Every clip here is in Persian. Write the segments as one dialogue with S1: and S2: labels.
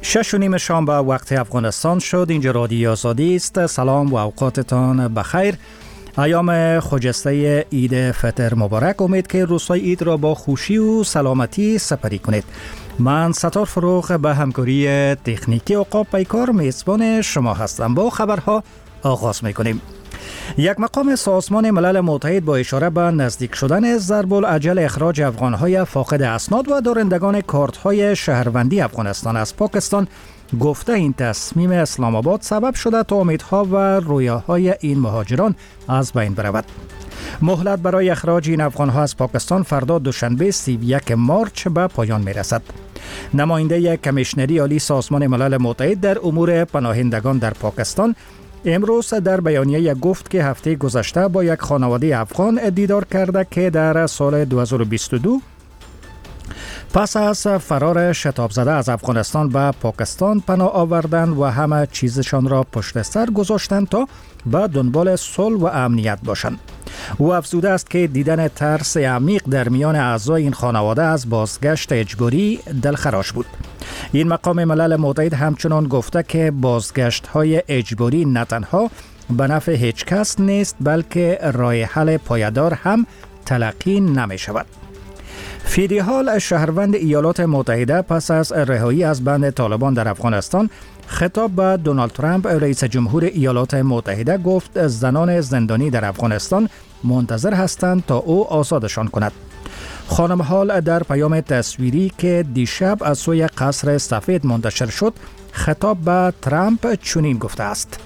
S1: 6:30 شام به وقت افغانستان شد. اینجا رادیو آزادی است. سلام و اوقاتتان بخیر. ایام خجسته عید فطر مبارک. امید که روزهای عید را با خوشی و سلامتی سپری کنید. من ستار فروغ به همکاری تکنیکی عقاب پیکار میزبان شما هستم. با خبرها آغاز میکنیم. یک مقام سازمان ملل متحد با اشاره به نزدیک شدن ضرب‌العجل اخراج افغان‌های فاقد اسناد و دارندگان کارت‌های شهروندی افغانستان از پاکستان گفته این تصمیم اسلام آباد سبب شده تا امیدها و رویاهای این مهاجران از بین برود. مهلت برای اخراج این افغان‌ها از پاکستان فردا دوشنبه 31 مارچ به پایان می‌رسد. نماینده کمیشنری عالی سازمان ملل متحد در امور پناهندگان در پاکستان امروز در بیانیه گفت که هفته گذشته با یک خانواده افغان دیدار کرده که در سال 2022 پس از فرار شتاب زده از افغانستان به پاکستان پناه آوردند و همه چیزشان را پشت سر گذاشتند تا به دنبال صلح و امنیت باشند. او افزوده است که دیدن ترس عمیق در میان اعضای این خانواده از بازگشت اجباری دلخراش بود. این مقام ملل متحد همچنان گفته که بازگشت‌های اجباری نه تنها به نفع هیچ کس نیست بلکه راه حل پایدار هم تلقی نمی شود. فیدی هال شهروند ایالات متحده پس از رهایی از بند طالبان در افغانستان خطاب به دونالد ترامپ رئیس جمهور ایالات متحده گفت زنان زندانی در افغانستان منتظر هستند تا او آزادشان کند. خانم هال در پیام تصویری که دیشب از سوی قصر سفید منتشر شد خطاب به ترامپ چنین گفته است: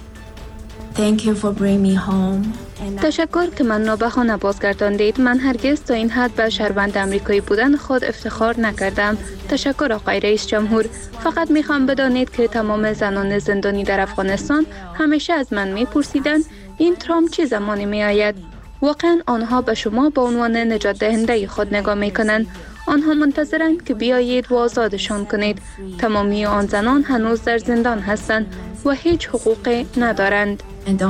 S2: تشکر که من را به خانه بازگرداندید. من هرگز تا این حد به شهروند امریکایی بودن خود افتخار نکردم. تشکر آقای رئیس جمهور. فقط میخوام بدانید که تمام زنان زندانی در افغانستان همیشه از من میپرسیدند این ترامپ چه زمانی میآید. واقعا آنها به شما به عنوان نجات دهنده خود نگاه میکنند. آنها منتظرند که بیایید و آزادشان کنید. تمامی آن زنان هنوز در زندان هستند و هیچ حقوقی ندارند.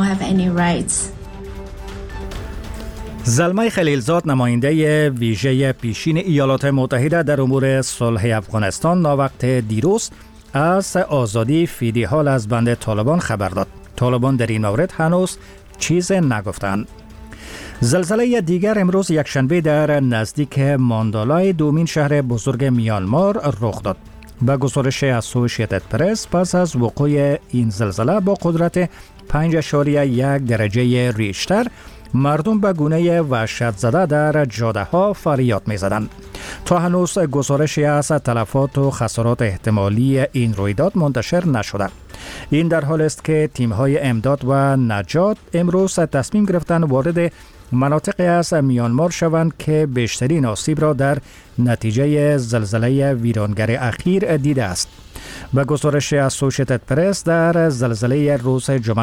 S1: زلمه خلیلزاد نماینده ویژه پیشین ایالات متحده در امور صلح افغانستان ناوقت دیروز از آزادی فیدی هال از بند طالبان خبر داد. طالبان در این مورد هنوز چیز نگفتند. زلزله دیگر امروز یکشنبه در نزدیک ماندالای دومین شهر بزرگ میانمار رخ داد. به گزارش اسوسییتد پرس پس از وقوع این زلزله با قدرت 5.1 درجه ریشتر مردم به گونه وحشت زده در جاده ها فریاد می زدند. تا هنوز گزارشی از تلفات و خسارات احتمالی این رویداد منتشر نشده. این در حال است که تیم های امداد و نجات امروز تصمیم گرفتند وارد مناطقی از میانمار شوند که بیشترین آسیب را در نتیجه زلزله ویرانگر اخیر دیده است. به گزارش اسوسییتد پرس در زلزله روز جمعه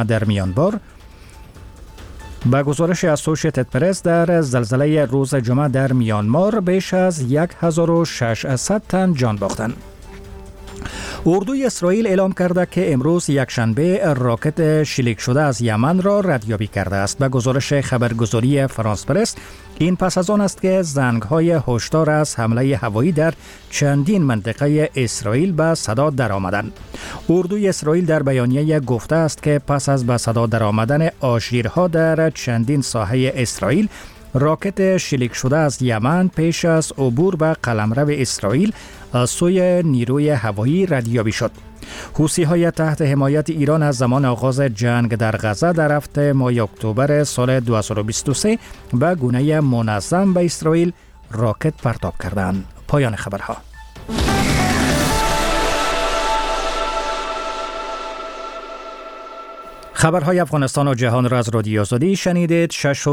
S1: در میانمار بیش از 1600 تن جان باختند. اردوی اسرائیل اعلام کرده که امروز یکشنبه راکت شلیک شده از یمن را ردیابی کرده است. به گزارش خبرگزاری فرانس پرس این پس از آن است که زنگ‌های هشدار از حمله هوایی در چندین منطقه اسرائیل به صدا درآمدند. اردوی اسرائیل در بیانیه گفته است که پس از به صدا درآمدن آژیرها در چندین ساحه اسرائیل راکت شلیک شده از یمن پیش از عبور به قلمرو اسرائیل از سوی نیروی هوایی ردیابی شد. حوثی‌های تحت حمایت ایران از زمان آغاز جنگ در غزه در هفته ماه اکتبر سال 2023 به گونه منظم به اسرائیل راکت پرتاب کردند. پایان خبرها. خبرهای افغانستان و جهان را از رادیو آزادی شنیدید.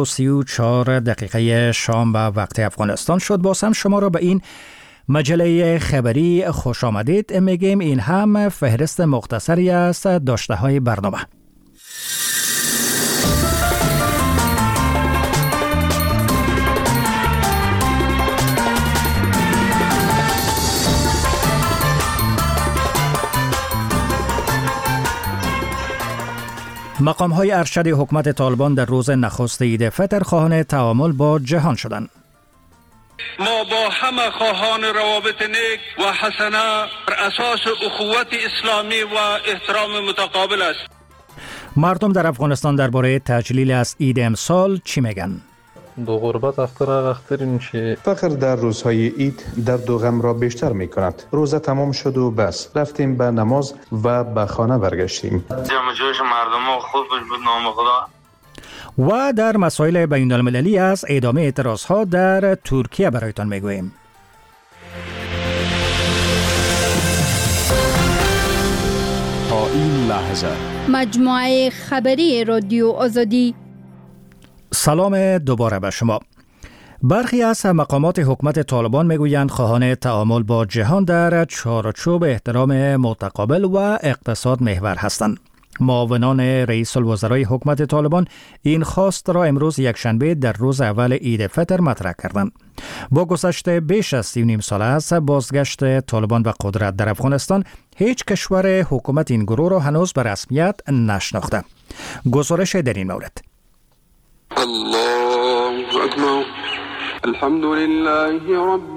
S1: 6:34 شام به وقت افغانستان شد. باز هم شما را به این مجله خبری خوش آمدید میگیم. این هم فهرست مختصری است داشته های برنامه. مقام‌های ارشد حکومت طالبان در روز نخست عید فطر خواهان تعامل با جهان شدند.
S3: ما با همه خواهان روابط نیک و حسنه اساس اخوت اسلامی و احترام متقابل است.
S1: مردم در افغانستان درباره تجلیل از عید امسال چی میگن؟
S4: دو غربت افتر اخترین چه
S5: فقر در روزهای عید درد و غم را بیشتر می کند. روزه تمام شد و بس رفتیم به نماز و به خانه برگشتیم.
S6: جمع جوش مردم خوب بود نام خدا.
S1: و در مسائل بین المللی از ادامه اعتراضها در ترکیه برایتان میگوییم.
S7: تا این لحظه
S8: مجموعه خبری رادیو آزادی.
S1: سلام دوباره به شما. برخی از مقامات حکومت طالبان میگویند خواهان تعامل با جهان در چارچوب احترام متقابل و اقتصاد محور هستند. معاونان رئیس الوزرای حکومت طالبان این خواست را امروز یکشنبه در روز اول عید فطر مطرح کردند. با گذشت بیش از 3.5 سال از بازگشت طالبان به قدرت در افغانستان، هیچ کشور حکومت این گروه را هنوز به رسمیت نشناخته. گزارش در این مورد.
S9: الله اکبر الحمد لله رب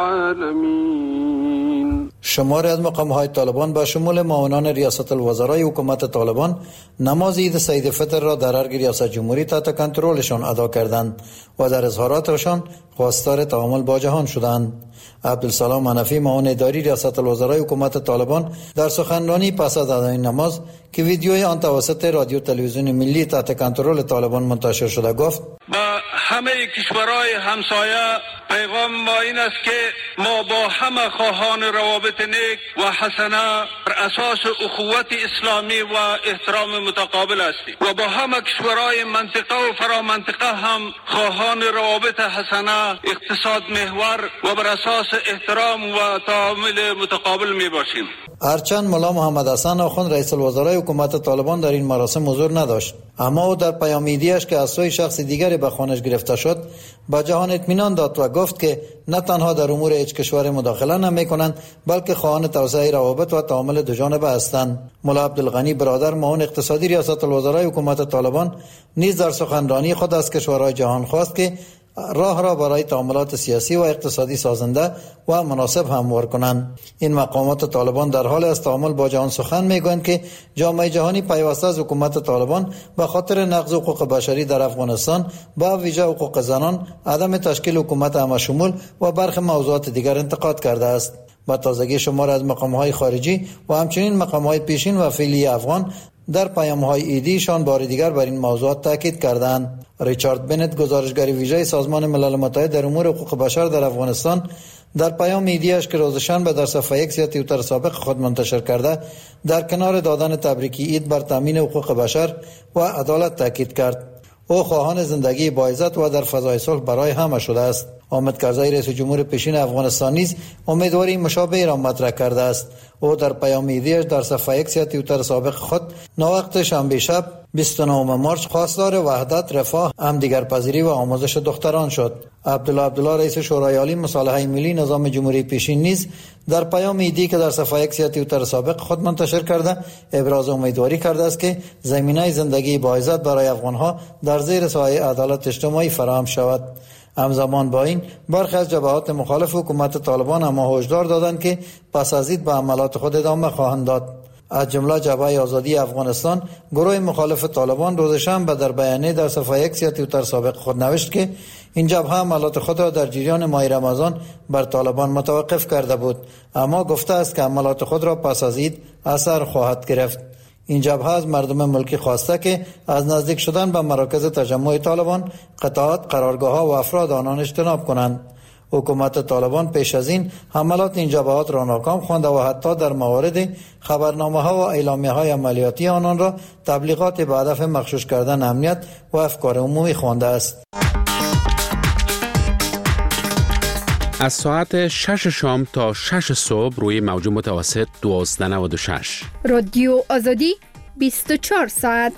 S9: العالمین.
S10: شماری از مقام‌های طالبان با شمول معاونان ریاست الوزرای حکومت طالبان نماز عید سعید فطر را در ارگ ریاست جمهوری تحت کنترلشان ادا کردند و در اظهاراتشان خواستار تعامل با جهان شدند. عبدالسلام حنفی معاون اداری ریاست الوزرای حکومت طالبان در سخنرانی پس از ادای نماز که ویدیوی آن توسط رادیو تلویزیون ملی تحت کنترل طالبان منتشر شده گفت:
S3: با همه کشورهای همسایه پیغام ما این است که ما با همه خواهان روابط نیک و حسنه بر اساس اخوت اسلامی و احترام متقابل هستیم و با همه کشورهای منطقه و فرامنطقه هم خواهان روابط حسنه، اقتصاد محور و بر اساس احترام و تعامل متقابل می باشیم.
S10: هرچند ملا محمد حسن آخوند رئیس الوزرای حکومت طالبان در این مراسم حضور نداشت، اما او در پیام ایدیش که از سوی شخص دیگری به خانش گرفته شد با جهان اطمینان داد و گفت که نه تنها در امور هیچ کشور مداخله نمی‌کنند بلکه خواهان توسعه روابط و تعامل دو جانبه هستند. ملا عبدالغنی برادر معاون اقتصادی ریاست الوزرای حکومت طالبان نیز در سخنرانی خود از کشورهای جهان خواست که راه را برای تعاملات سیاسی و اقتصادی سازنده و مناسب هموار کنند. این مقامات طالبان در حال از تعامل با جهان سخن میگویند که جامعه جهانی پیوسته از حکومت طالبان به خاطر نقض حقوق بشری در افغانستان، با ویژه حقوق زنان، عدم تشکیل حکومت همشمول و برخی موضوعات دیگر انتقاد کرده است. با تازگی شمار از مقام‌های خارجی و همچنین مقام‌های پیشین و فعلی افغان در پیام‌های ایدیشان بار دیگر بر این موضوعات تاکید کردند. ریچارد بنت، گزارشگر ویژه سازمان ملل متحد در امور حقوق بشر در افغانستان، در پیام ایدیش که روز شنبه در صفحه ایکس یا توییتر سابق خود منتشر کرده، در کنار دادن تبریکی عید بر تامین حقوق بشر و عدالت تاکید کرد. او خواهان زندگی با عزت و در فضای صلح برای همه شده است. حامد کرزی رئیس جمهور پیشین افغانستان نیز امیدواری مشابه را مطرح کرده است. او در پیام ایدیش در صفحه ایکس یا توییتر سابق خود ناوقت شنبه شب 29 مارس خواستار وحدت، رفاه، همدیگرپذیری و آموزش دختران شد. عبدالله رئیس شورای عالی مصالحه ملی نظام جمهوری پیشین نیز در پیام ایدی که در صفحه ایکس یا توییتر سابق خود منتشر کرده ابراز امیدواری کرده است که زمینه زندگی با عزت برای افغانها در زیر سایه عدالت اجتماعی فراهم شود. همزمان با این برخی از جبهات مخالف حکومت طالبان اما هشدار دادند که پس از عید به عملات خود ادامه خواهند داد. از جمله جبهه آزادی افغانستان، گروه مخالف طالبان، روز شنبه در بیانیه در صفحه ایکس یا توییتر سابق خود نوشت که این جبهه عملات خود را در جریان ماه رمضان بر طالبان متوقف کرده بود، اما گفته است که عملات خود را پس از عید اثر خواهد گرفت. این جبهه از مردم ملکی خواسته که از نزدیک شدن به مراکز تجمع طالبان، قطعات، قرارگاه‌ها و افراد آنان اجتناب کنند. حکومت طالبان پیش از این حملات این جبهات را ناکام خوانده و حتی در موارد خبرنامه‌ها و اعلامیه‌های عملیاتی آنان را تبلیغات به هدف مغشوش کردن امنیت و افکار عمومی خوانده است.
S7: از ساعت 6 شام تا 6 صبح روی موج متوسط 1296
S8: رادیو آزادی 24 ساعت.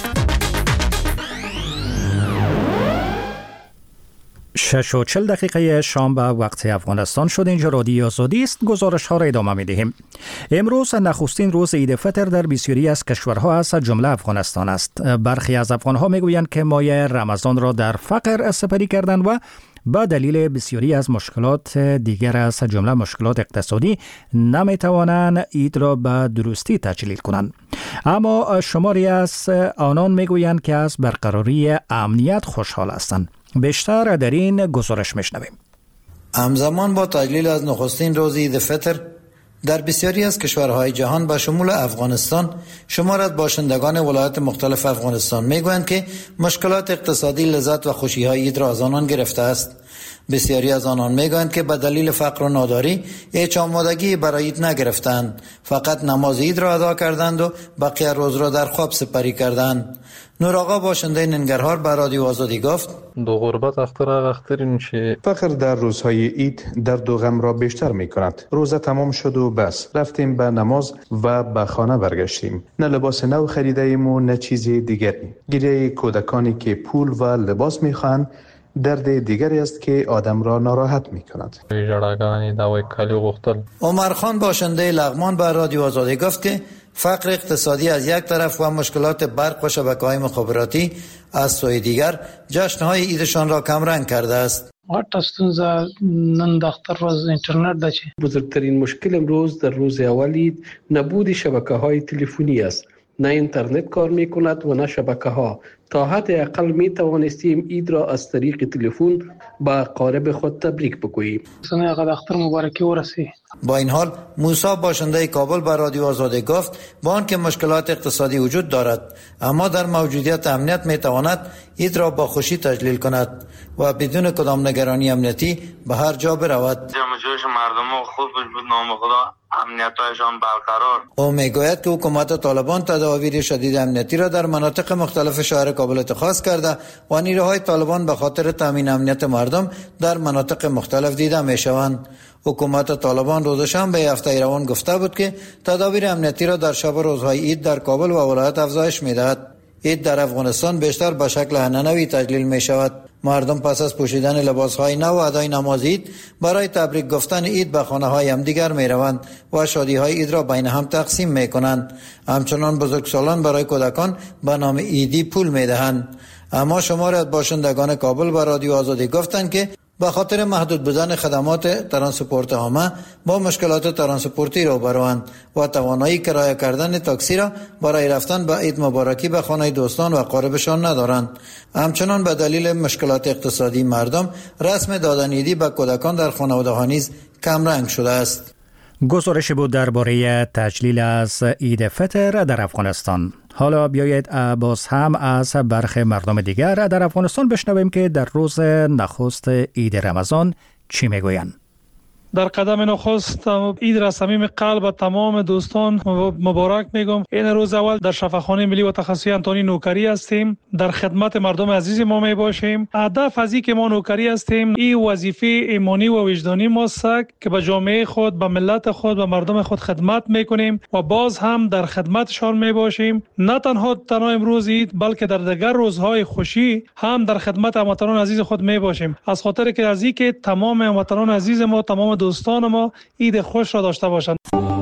S1: 6:40 دقیقه شام به وقت افغانستان شد. اینجا رادیو آزادی است. گزارش ها را ادامه می‌دهیم. امروز نخستین روز عید فطر در بسیاری از کشورها از جمله افغانستان است. برخی از افغانها میگویند که ماه رمضان را در فقر سپری کردند و به دلیل بسیاری از مشکلات دیگر از جمله مشکلات اقتصادی نمیتوانند عید را به درستی تجلیل کنند. اما شماری از آنان میگویند که از برقراری امنیت خوشحال هستند. بیشتر در این گزارش میشنویم.
S10: همزمان با تجلیل از نخستین روز عید فطر در بسیاری از کشورهای جهان به شمول افغانستان شمار از باشندگان ولایات مختلف افغانستان میگویند که مشکلات اقتصادی لذت و خوشی‌های عید را از آنان گرفته است. بسیاری از آنان میگویند که به دلیل فقر و ناداری هیچ آمادگی برای عید نگرفتند، فقط نماز عید را ادا کردند و بقیه روز را در خواب سپری کردند. نور آقا باشنده ننگرهار به رادیو آزادی گفت
S4: دو غربت اخترین چی
S5: فقر در روزهای عید درد و غم را بیشتر می کند. روزه تمام شد و بس رفتیم به نماز و به خانه برگشتیم. نه لباس نو خریده ایم و نه چیز دیگری. گریه کودکانی که پول و لباس می خواهند درد دیگری است که آدم را ناراحت می کند.
S10: عمر خان باشنده لغمان به رادیو آزادی گفت که فقر اقتصادی از یک طرف و مشکلات برق و شبکه‌های مخابراتی از سوی دیگر جشن‌های عیدشان را کمرنگ کرده است.
S11: نن د اختر روز اینترنت ده چې
S12: بزرگترین مشکل امروز در روز اول عید نبود شبکه‌های تلفنی است. نه اینترنت کار می‌کند و نه شبکه‌ها. تا حد اقل می توانستیم عید را از طریق تلفن با اقارب خود تبریک بگوییم.
S11: سنه قد اختر مبارکی ورسی.
S10: با این حال موسی باشنده کابل به رادیو آزادی گفت با آنکه مشکلات اقتصادی وجود دارد اما در موجودیت امنیت می تواند عید را با خوشی تجلیل کند و بدون کدام نگرانی امنیتی به هر جا برود.
S6: جمع جوش مردم خود بود نام خدا امنیتایشان برقرار.
S10: او میگوید که حکومت طالبان تدابیر شدید امنیتی را در مناطق مختلف شهر کابل اتخاذ کرده و نیروهای طالبان به خاطر تامین امنیت مردم در مناطق مختلف دیده میشوند. حکومت طالبان روز شنبه هفته روان گفته بود که تدابیر امنیتی را در شب روزهای عید در کابل و ولایت افزایش میدهد. عید در افغانستان بیشتر به شکل هننوی تجلیل می شود. مردم پس از پوشیدن لباسهای نو و ادای نماز عید برای تبریک گفتن عید به خانه‌های همدیگر می روند و شادی‌های عید را بین هم تقسیم می کنند. همچنان بزرگسالان برای کودکان به نام عیدی پول می دهند. اما شماری از باشندگان کابل به رادیو آزادی گفتند که به خاطر محدود بودن خدمات ترانسپورت عامه با مشکلات ترانسپورتی روبروند و توانایی کرایه کردن تاکسی را برای رفتن به عید مبارکی به خانه دوستان و اقاربشان ندارند. همچنان به دلیل مشکلات اقتصادی مردم رسم دادن عیدی به کودکان در خانواده‌ها نیز کمرنگ شده است.
S1: گزارشی بود درباره تجلیل از عید فطر در افغانستان. حالا بیایید باز هم از برخی مردم دیگر در افغانستان بشنویم که در روز نخست عید رمضان چی میگویند.
S11: در قدم نخست عید را صمیم قلب تمام دوستان مبارک میگم. این روز اول در شفاخانه ملی و تخصصی انتونی نوکری هستیم، در خدمت مردم عزیز ما می باشیم. هدف از این که ما نوکری هستیم این وظیفه ایمانی و وجدانی ماست که به جامعه خود، به ملت خود و مردم خود خدمت میکنیم و باز هم در خدمتشان می باشیم. نه تنها امروز عید بلکه در دیگر روزهای خوشی هم در خدمت هموطنان عزیز خود می باشیم. از خاطر که از این که تمام هموطنان عزیز ما، تمام دوستان ما عید خوش را داشته باشند.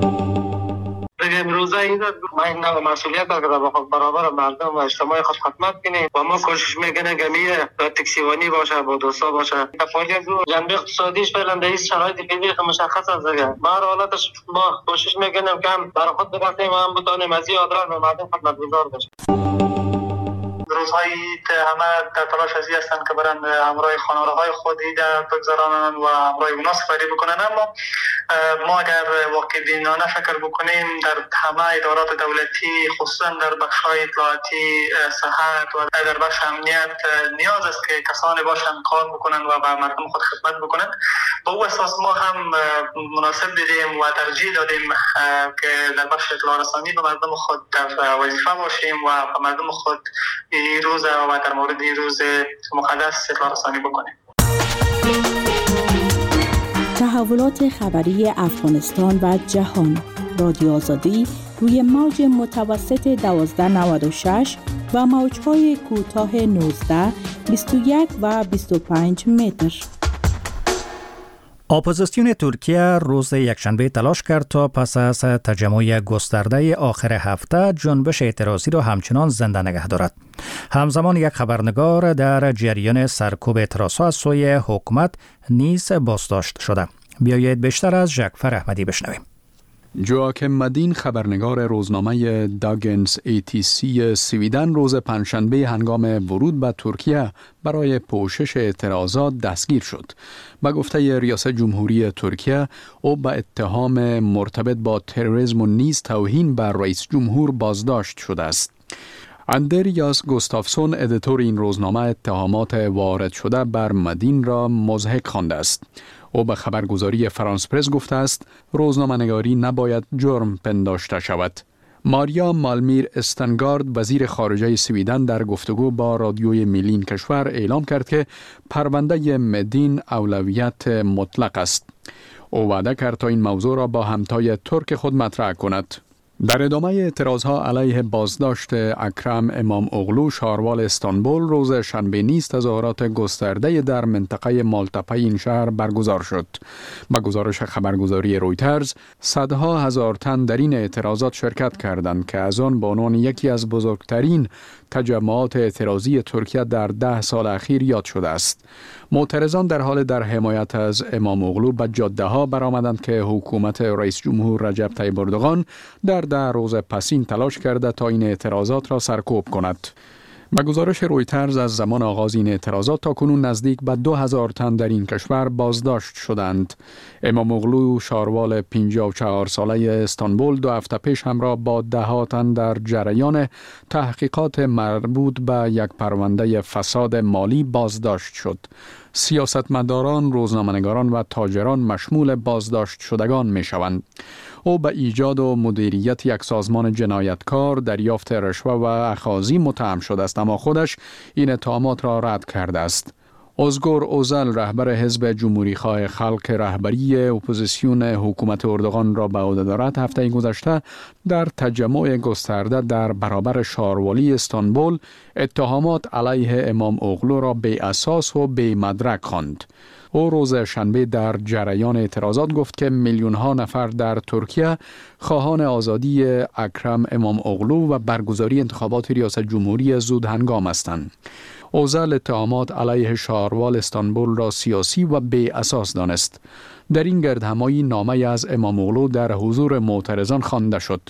S13: امروز عید ما این مسئولیت داریم برابر مردم و اجتماع خود خدمت کنیم و ما کوشش میکنیم که تکسیوانی باشه، با دوستا باشه. فعالیت جنبه اقتصادیش فعلا در این شرایط فعلی مشخص است. ما حالتش ما کوشش میکنیم که هم برای خود بگردیم و هم بتونیم از این آدرس به مردم خدمتگزار باشیم.
S14: روزهای عید همه در تلاش از این هستند که برند همراه خانواده‌های خود عید بگذرانند و همراه اونا سپری بکنند. اما ما اگر واقع بینانه فکر بکنیم در همه ادارات دولتی، خصوصا در بخش‌های اطلاعاتی، صحت و در بخش امنیت نیاز است که کسانی باشند کار بکنند و به مردم خود خدمت بکنند. با او اساس ما هم مناسب دیدیم و ترجیح دادیم که در بخش اطلاع رسانی به مردم خود در وظیفه باشیم و به مردم خود این روز و در مورد این روز مقدس اطلاع رسانی بکنیم.
S15: تحولات خبری افغانستان و جهان. رادیو آزادی روی موج متوسط 1296 و موج‌های کوتاه 19، 21 و 25 متر.
S1: اپوزیسیون ترکیه روز یکشنبه تلاش کرد تا پس از تجمع گسترده آخر هفته جنبش اعتراضی را همچنان زنده نگه دارد. همزمان یک خبرنگار در جریان سرکوب اعتراضها از سوی حکومت نیز بازداشت شده. بیایید بیشتر از ژکفر احمدی بشنویم.
S16: جواکم مدین خبرنگار روزنامه داگنز ایتیسی سویدن روز پنجشنبه هنگام ورود به ترکیه برای پوشش اعتراضات دستگیر شد. به گفته ریاست جمهوری ترکیه او به اتهام مرتبط با تروریسم و نیز توهین بر رئیس جمهور بازداشت شده است. اندریاس گوستافسون ادیتور این روزنامه اتهامات وارد شده بر مدین را مضحک خوانده است. او به خبرگزاری فرانس پرس گفته است روزنامه‌نگاری نباید جرم پنداشته شود. ماریا مالمیر استنگارد وزیر خارجه سویدن در گفتگو با رادیوی ملی کشور اعلام کرد که پرونده مدین اولویت مطلق است. او وعده کرد تا این موضوع را با همتای ترک خود مطرح کند. در ادامه اعتراضها علیه بازداشت اکرم امام اغلو شاروال استانبول روز شنبه نیز تظاهرات گسترده در منطقه مالتپه این شهر برگزار شد. با گزارش خبرگزاری رویترز صدها هزار تن در این اعتراضات شرکت کردند که از آن به عنوان یکی از بزرگترین تجمعات اعتراضی ترکیه در 10 سال اخیر یاد شده است. معترضان در حال در حمایت از امام اغلو به جاده ها برآمدند که حکومت رئیس جمهور رجب طیب اردوغان در 10 روز پسین تلاش کرده تا این اعتراضات را سرکوب کند. به گزارش رویترز از زمان آغاز این اعتراضات تا کنون نزدیک به 2000 تن در این کشور بازداشت شدند. امام اغلو شاروال 54 ساله استانبول 2 هفته پیش همراه با 10 تن در جریان تحقیقات مربوط به یک پرونده فساد مالی بازداشت شد. سیاستمداران، روزنامه‌نگاران و تاجران مشمول بازداشت شدگان می شوند. او به ایجاد و مدیریت یک سازمان جنایتکار، دریافت رشوه و اخاذی متهم شده است، اما خودش این اتهامات را رد کرده است. ازگور اوزل رهبر حزب جمهوری‌خواه خلق رهبری اپوزیسیون حکومت اردوغان را به عهده دارد هفته گذشته در تجمع گسترده در برابر شاروالی استانبول اتهامات علیه امام اغلو را بی اساس و بی مدرک خواند. او روز شنبه در جریان اعتراضات گفت که میلیون ها نفر در ترکیه خواهان آزادی اکرم امام اغلو و برگزاری انتخابات ریاست جمهوری زود هنگام هستند. اوزل اتهامات علیه شاروال استانبول را سیاسی و بی اساس دانست. در این گردهمایی نامه از امام اغلو در حضور معترضان خوانده شد.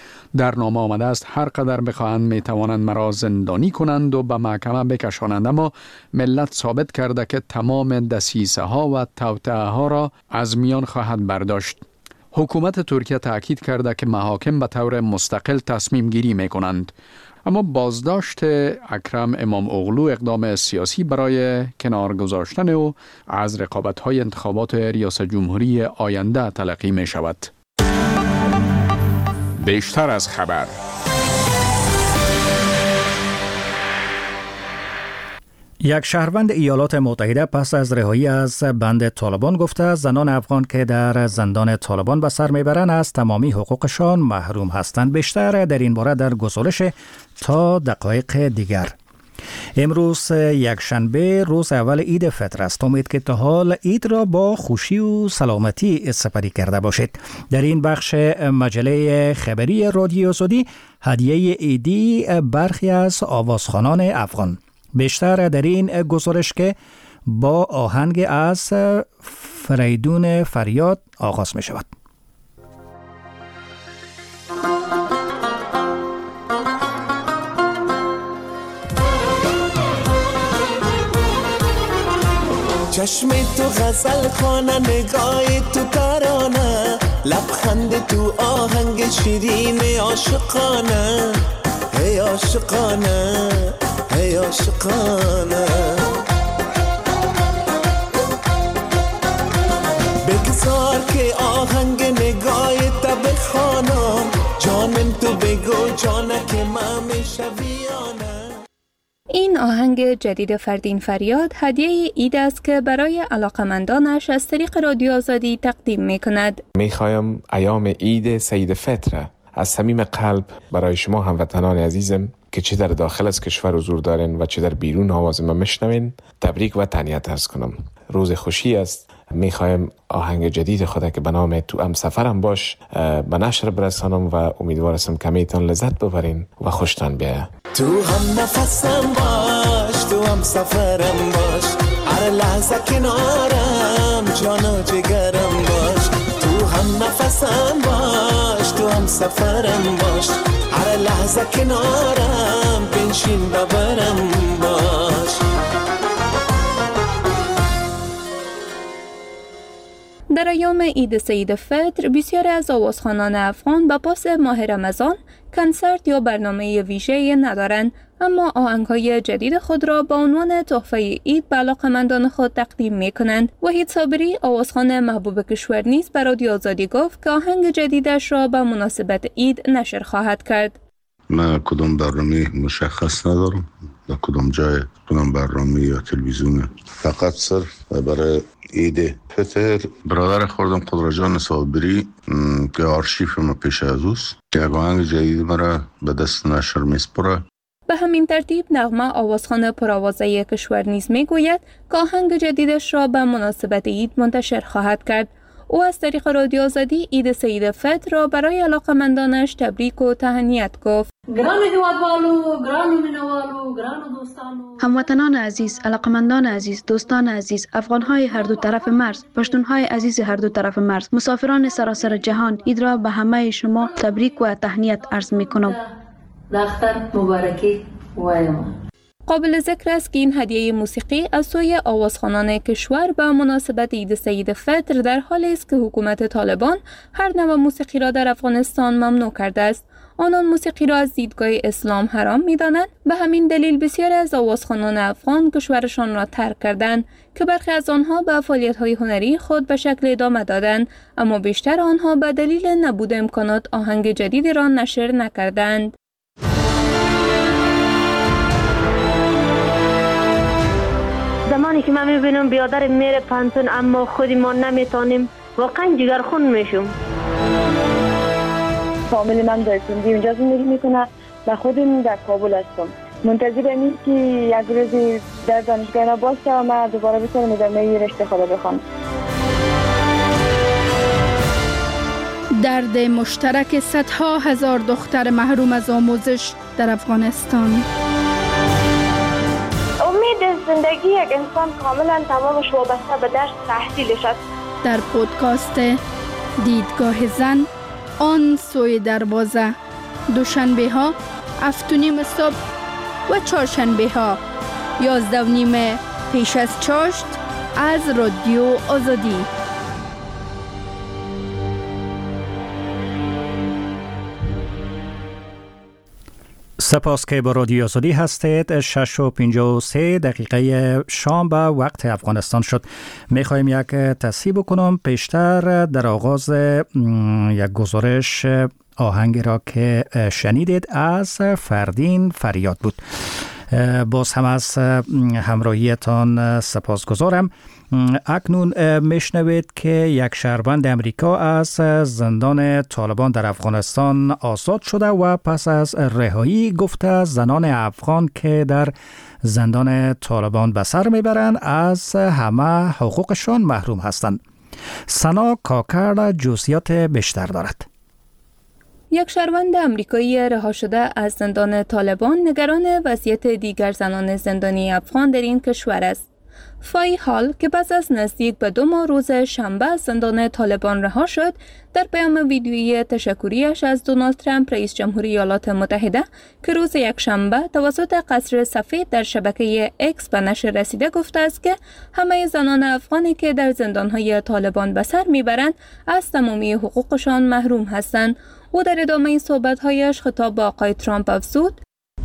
S16: در نامه آمده است هر قدر بخواهند می توانند مرا زندانی کنند و به محکمه بکشانند، اما ملت ثابت کرده که تمام دسیسه ها و توطئه ها را از میان خواهد برداشت. حکومت ترکیه تاکید کرده که محاکم به طور مستقل تصمیم گیری می کنند. اما بازداشت اکرم امام اغلو اقدام سیاسی برای کنار گذاشتن او از رقابت‌های انتخابات ریاست جمهوری آینده تلقی می شود.
S7: بیشتر از خبر.
S1: یک شهروند ایالات متحده پس از رهایی از بند طالبان گفته زنان افغان که در زندان طالبان به سر میبرند از تمامی حقوقشان محروم هستند. بیشتر در این باره در گزارش تا دقایق دیگر. امروز یک شنبه روز اول عید فطر است. امید که تا حال عید را با خوشی و سلامتی سپری کرده باشید. در این بخش مجله خبری رادیو آزادی هدیه عیدی برخی از آوازخوانان افغان. بیشتر در این گزارش که با آهنگ از فریدون فریاد آغاز می شود.
S17: چشم تو غزل خانه، نگاه تو ترانه، لبخند تو آهنگ شیرین عاشقانه. هی عاشقانه، هی عاشقانه، بگذار که آهنگ نگاه تا بخوانم، جانم تو بگو جانه که من میشویانه.
S2: این آهنگ جدید فردین فریاد هدیه عید است که برای علاقمندانش از طریق رادیو آزادی تقدیم می کند.
S18: میخوایم ایام عید سید فطر از صمیم قلب برای شما هموطنان عزیزم که چه در داخل از کشور حضور دارین و چه در بیرون آواز ما میشنوین تبریک و تهنیت عرض کنم. روز خوشی است، میخوایم آهنگ جدید خود که به نام تو هم سفرم باش به نشر برسانم و امیدوارم کمیتان لذت ببرین و خوشتان بیاید.
S17: تو هم نفسم باش، تو هم سفرم باش، هر لحظه کنارم، جان و جگرم باش. تو هم نفسم باش، تو هم سفرم باش، هر لحظه کنارم، بنشین ببرم باش.
S2: در ایام عید سید فطر بسیاری از آوازخوانان افغان به پاس ماه رمضان کنسرت یا برنامه ویژه‌ای ندارند، اما آهنگ‌های جدید خود را به عنوان تحفه عید به علاقه‌مندان خود تقدیم می‌کنند. وحید صابری آوازخوان محبوب کشور نیز به رادیو آزادی گفت که آهنگ جدیدش را به مناسبت عید نشر خواهد کرد.
S19: من کدام برنامه مشخص ندارم، در کدام جای کدام برنامه یا تلویزیون، فقط صرف برای عید فطر برادر خوردم قدرجان صابری که آرشیف ما پیش از اوست، یک آهنگ جدید مرا به دست نشر میسپره.
S2: به همین ترتیب نغمه آوازخوان پرآوازه کشور نیز میگوید که آهنگ جدیدش را به مناسبت عید منتشر خواهد کرد. او از طریق رادیو آزادی عید سید فطر را برای علاقه‌مندانش تبریک و تهنیت گفت.
S20: هموطنان عزیز، علاقمندان عزیز، دوستان عزیز، افغان‌های هر دو طرف مرز، پشتون‌های عزیز هر دو طرف مرز، مسافران سراسر جهان، عید را به همه شما تبریک و تهنیت عرض می‌کنم.
S2: قابل ذکر است که این هدیه موسیقی از سوی آوازخوانان کشور به مناسبت عید سید فطر در حالی است که حکومت طالبان هر نوع موسیقی را در افغانستان ممنوع کرده است. آنان موسیقی را از دیدگاه اسلام حرام می‌دانند. به همین دلیل بسیاری از آوازخوانان افغان کشورشان را ترک کردند که برخی از آنها به فعالیت‌های هنری خود به شکل ادامه دادند، اما بیشتر آنها به دلیل نبود امکانات آهنگ جدیدی را نشر نکردند.
S21: زمانی که من میبینم بیادر میره پانتون اما خودی ما نمیتونیم، واقعا جگرخون میشم.
S22: فامیلی من در سندی اونجا زندگی میکنه و خودم در کابل هستم. منتظرم این که یک روزی در دانشگاه باشه و من دوباره بتونم ادامه رشته خود بخوام.
S8: درد مشترک صدها هزار دختر محروم از آموزش در افغانستان.
S21: زندگی یک انسان کاملا تمامش وابسته به درس تحصیلش است.
S8: در پودکاست دیدگاه زن آن سوی دروازه، دوشنبه ها 7:30 صبح و چهارشنبه ها 11:30 پیش از چاشت از رادیو آزادی.
S1: سپاس که با رادیو آزادی هستید. 6:53 شام به وقت افغانستان شد. میخوایم یک تصحیح بکنم. پیشتر در آغاز یک گزارش آهنگی را که شنیدید از فردین فریاد بود. باز هم از همراهیتان سپاسگزارم. اکنون میشنوید که یک شهروند امریکا از زندان طالبان در افغانستان آزاد شده و پس از رهایی گفته زنان افغان که در زندان طالبان به سر میبرند از همه حقوقشان محروم هستند. سنا کاکر جزئیات بیشتر دارد.
S2: یک شهروند آمریکایی رها شده از زندان طالبان نگران وضعیت دیگر زنان زندانی افغان در این کشور است. فای هال که پس از نزدیک به 2 ماه روز شنبه از زندان طالبان رها شد، در پیام ویدیویی تشکریش از دونالد ترامپ رئیس جمهوری ایالات متحده که روز یک شنبه توسط قصر سفید در شبکه اکس به نشر رسیده گفته است که همه زنان افغانی که در زندان‌های طالبان به سر میبرند از تمامی حقوقشان محروم هستند. او در ادامه صحبت‌هایش خطاب به آقای ترامپ افزود: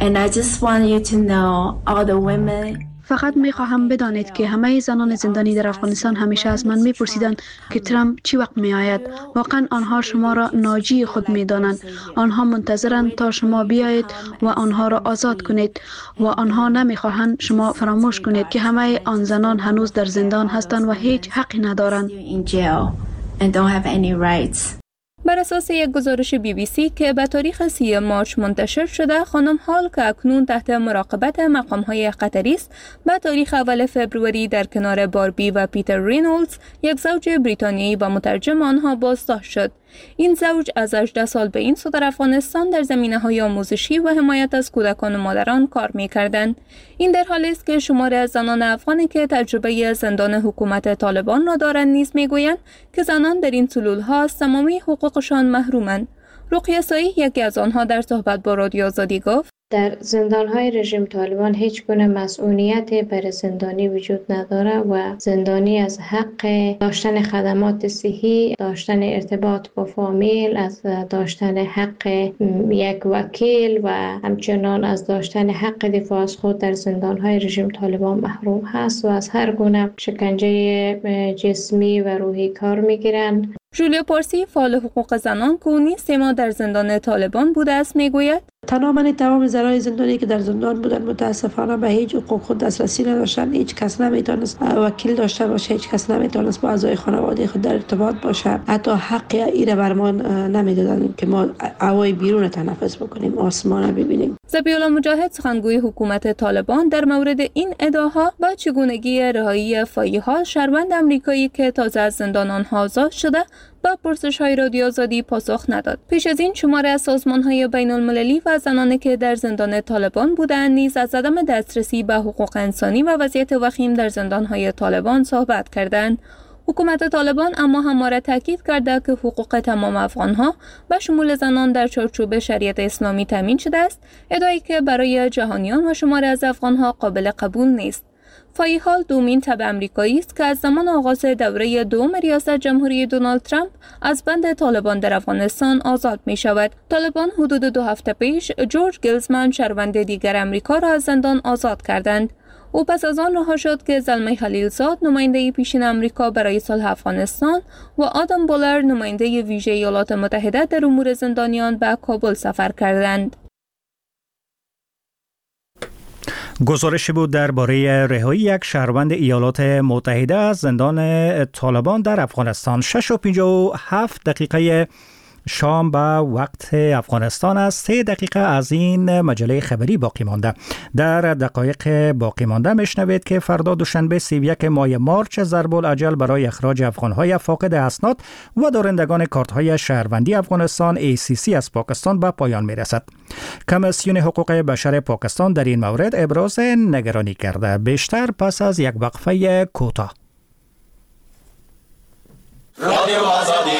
S20: فقط میخواهم بدانید که همه زنان زندانی در افغانستان همیشه از من میپرسیدند که ترامپ چی وقت میآید. واقعا آنها شما را ناجی خود میدانند. آنها منتظرند تا شما بیایید و آنها را آزاد کنید و آنها نمیخواهند شما فراموش کنید که همه آن زنان هنوز در زندان هستند و هیچ حقی ندارند.
S2: بر اساس یک گزارش BBC که به تاریخ 30 مارچ منتشر شده، خانم هال که اکنون تحت مراقبت مقام‌های قطری است، به تاریخ اول فوریه در کنار باربی و پیتر رینولدز، یک زوج بریتانیایی و مترجم آنها بازداشت شد. این زوج از 18 سال به این سو در افغانستان در زمینه‌های آموزشی و حمایت از کودکان و مادران کار می‌کردند. این در حالی است که شماری از زنان افغانی که تجربه زندان حکومت طالبان را دارند نیز می‌گویند که زنان در این سلول‌ها از تمامی حقوقشان محرومند. رقیه سایی، یکی از آنها، در صحبت با رادیو آزادی گفت:
S3: در زندان‌های رژیم طالبان هیچ گونه مسئولیتی بر زندانی وجود نداره و زندانی از حق داشتن خدمات صحی، داشتن ارتباط با فامیل، از داشتن حق یک وکیل و همچنان از داشتن حق دفاع از خود در زندان‌های رژیم طالبان محروم هست و از هر گونه شکنجه جسمی و روحی کار می‌گیرند.
S2: جولیا پارسی، فعال حقوق زنان که او نیز 3 ماه در زندان طالبان بوده است، میگوید:
S9: تمام زنان زندانی که در زندان بودن متاسفانه به هیچ حقوق خود دسترسی نداشتن. هیچ کس نمیتونست وکیل داشته باشه، هیچ کس نمیتونست با اعضای خانواده خود در ارتباط باشه. حتی حق ایره برمان نمیدادن که ما هوای بیرون تنفس بکنیم، آسمان ببینیم.
S2: ذبیح الله مجاهد، سخنگوی حکومت طالبان، در مورد این ادعاها با چگونگی رهایی فایی‌ها، شهروند آمریکایی که تازه از زندان آنها آزاد شده، با پرسش‌های رادیو آزادی پاسخ نداد. پیش از این شماره از سازمان‌های بین‌المللی و زنانی که در زندان طالبان بودند نیز از عدم دسترسی به حقوق انسانی و وضعیت وخیم در زندان‌های طالبان صحبت کردند. حکومت طالبان اما همواره تاکید کرده که حقوق تمام افغان‌ها به شمول زنان در چارچوب شریعت اسلامی تامین شده است، ادعایی که برای جهانیان و شماره از افغان‌ها قابل قبول نیست. فایی‌هال دومین تبع آمریکایی است که از زمان آغاز دوره دوم ریاست جمهوری دونالد ترامپ از بند طالبان در افغانستان آزاد می شود. طالبان حدود 2 هفته پیش جورج گیلزمن، شهروند دیگر آمریکا، را از زندان آزاد کردند. او پس از آن رها شد که زلمه خلیلزاد، نماینده پیشین آمریکا برای صلح افغانستان، و آدم بولر، نماینده ویژه ایالات متحده در امور زندانیان، به کابل سفر کردند.
S1: گزارشی بود درباره رهایی یک شهروند ایالات متحده از زندان طالبان در افغانستان. 6:57 شام به وقت افغانستان است. 3 دقیقه از این مجله خبری باقی مانده. در دقایق باقی مانده میشنوید که فردا دوشنبه 31 ماه مارچ ضرب الاجل برای اخراج افغانهای فاقد اسناد و دارندگان کارت‌های شهروندی افغانستان ACC از پاکستان به پایان میرسد. کمیسیون حقوق بشر پاکستان در این مورد ابراز نگرانی کرده. بیشتر پس از یک وقفه کوتاه. رادیو آزادی.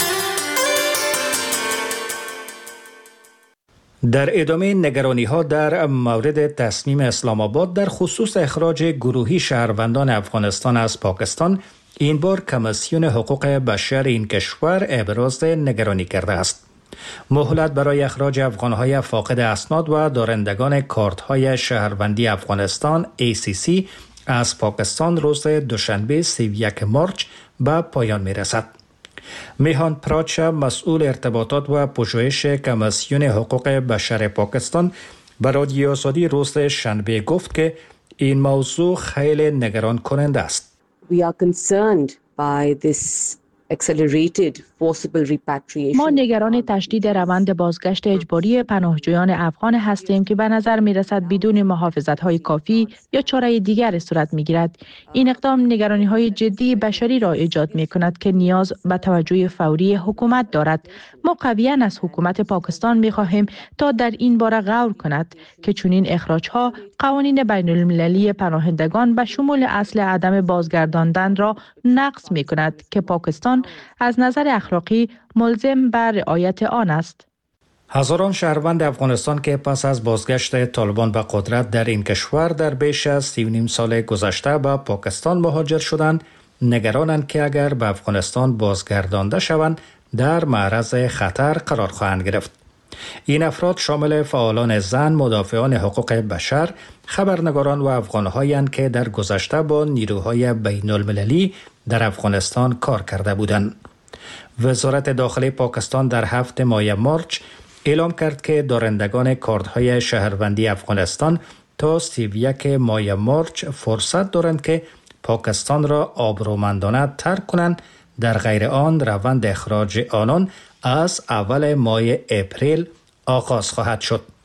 S1: در ادامه نگرانی‌ها در مورد تصمیم اسلام آباد در خصوص اخراج گروهی شهروندان افغانستان از پاکستان، این بار کمیسیون حقوق بشر این کشور ابراز نگرانی کرده است. مهلت برای اخراج افغان‌های فاقد اسناد و دارندگان کارت‌های شهروندی افغانستان ACC از پاکستان روز دوشنبه 31 مارچ به پایان می‌رسد. میهان پراچا، مسئول ارتباطات و پژوهش کمیسیون حقوق بشر پاکستان، به رادیو آزادی روز شنبه گفت که این موضوع خیلی نگران کننده است.
S23: We are concerned by this accelerated forcible repatriation.
S15: ما نگران تشدید روند بازگشت اجباری پناهجویان افغان هستیم که به نظر می رسد بدون محافظت‌های کافی یا چاره دیگر صورت می گیرد. این اقدام نگرانی‌های جدی بشری را ایجاد می کند که نیاز به توجه فوری حکومت دارد. ما قویاً از حکومت پاکستان می خواهیم تا در این باره غور کند که چنین اخراج‌ها قوانین بین‌المللی پناهندگان به شمول اصل عدم بازگرداندن را نقض می کند که پاکستان از نظر اخلاقی ملزم بر رعایت آن است.
S1: هزاران شهروند افغانستان که پس از بازگشت طالبان به قدرت در این کشور در بیش از 3.5 سال گذشته به پاکستان مهاجر شدند، نگرانند که اگر به افغانستان بازگردانده شوند در معرض خطر قرار خواهند گرفت. این افراد شامل فعالان زن، مدافعان حقوق بشر، خبرنگاران و افغان‌هایند که در گذشته با نیروهای بین‌المللی در افغانستان کار کرده بودند. وزارت داخلی پاکستان در 7 ماه مارچ اعلام کرد که دارندگان کارت‌های شهروندی افغانستان تا 31 ماه مارچ فرصت دارند که پاکستان را آبرومندانه ترک کنند در غیر آن روند اخراج آنان از اول ماه اپریل آغاز خواهد شد.